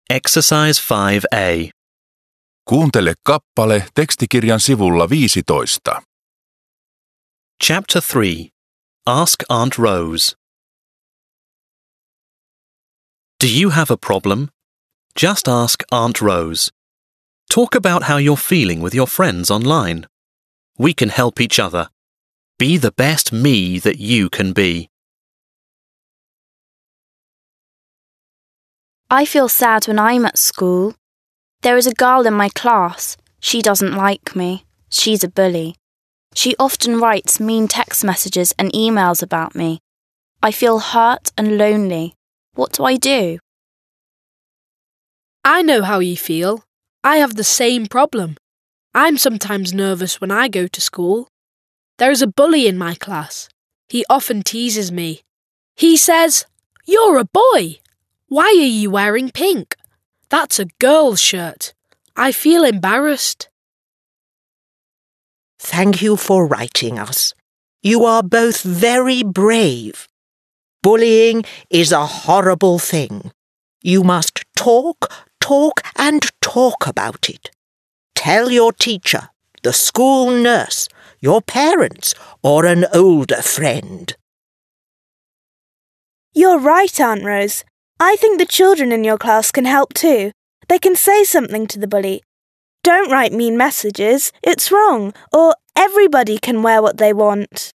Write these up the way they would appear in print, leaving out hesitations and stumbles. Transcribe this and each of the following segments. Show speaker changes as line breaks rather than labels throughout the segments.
Exercise 5A.
Kuuntele kappale tekstikirjan sivulla 15.
Chapter 3. Ask Aunt Rose. Do you have a problem? Just ask Aunt Rose. Talk about how you're feeling with your friends online. We can help each other. Be the best me that you can be.
I feel sad when I'm at school. There is a girl in my class. She doesn't like me. She's a bully. She often writes mean text messages and emails about me. I feel hurt and lonely. What do I do?
I know how you feel. I have the same problem. I'm sometimes nervous when I go to school. There is a bully in my class. He often teases me. He says, "You're a boy. Why are you wearing pink? That's a girl's shirt." I feel embarrassed.
Thank you for writing us. You are both very brave. Bullying is a horrible thing. You must talk and talk about it. Tell your teacher, the school nurse, your parents, or an older friend.
You're right, Aunt Rose. I think the children in your class can help too. They can say something to the bully. Don't write mean messages, it's wrong, or everybody can wear what they want.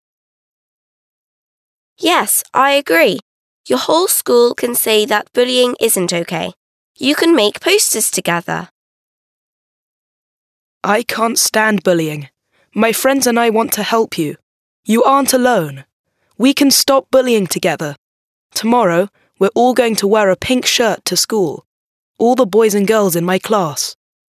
Yes, I agree. Your whole school can say that bullying isn't okay. You can make posters together.
I can't stand bullying. My friends and I want to help you. You aren't alone. We can stop bullying together. Tomorrow, we're all going to wear a pink shirt to school. All the boys and girls in my class.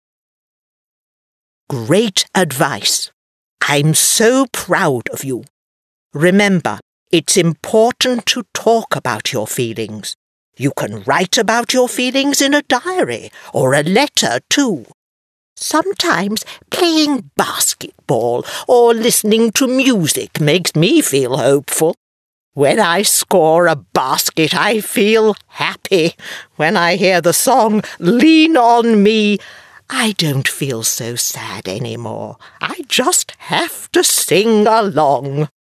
Great advice. I'm so proud of you. Remember, it's important to talk about your feelings. You can write about your feelings in a diary or a letter too. Sometimes playing basketball or listening to music makes me feel hopeful. When I score a basket, I feel happy. When I hear the song "Lean on Me," I don't feel so sad anymore. I just have to sing along.